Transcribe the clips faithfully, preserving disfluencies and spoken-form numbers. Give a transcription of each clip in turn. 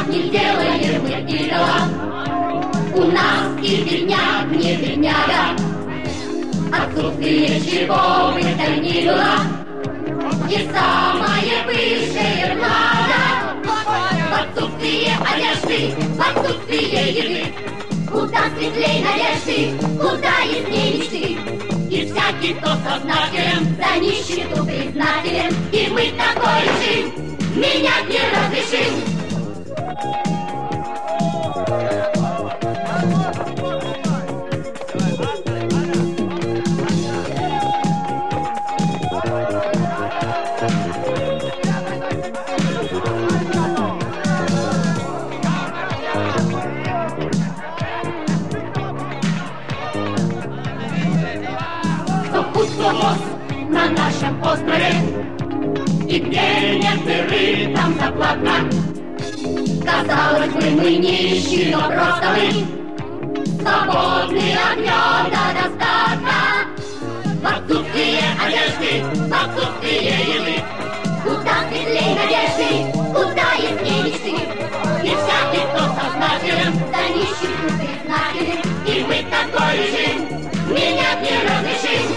не делаем мы идола. У нас и бедняк, не бедняга, отсутствие чего бы то ни было, и самое высшее благо в отсутствие одежды, в отсутствие еды. Куда светлей надежды, куда ясней мечты. И всякий, кто сознателен, за нищету признателен, и мы такой решим, менять не разрешим. На нашем острове, и где нет дыры, там заплата. Казалось бы, мы нищие, но просто мы свободны от гнета достатка. В отсутствие одежды, в отсутствие еды, куда светлей надежды, куда ясней мечты. И всякий, кто сознателен, за нищету признателен, и мы такой режим, менять не разрешим.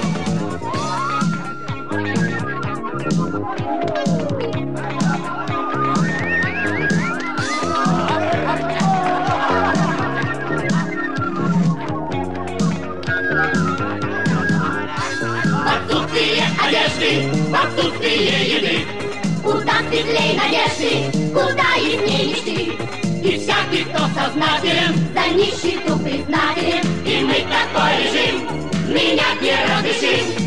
В отсутствие еды, куда светлей надежды, куда ясней мечты. И всякий, кто сознателен, за нищету признателен, и мы такой режим, менять не разрешим.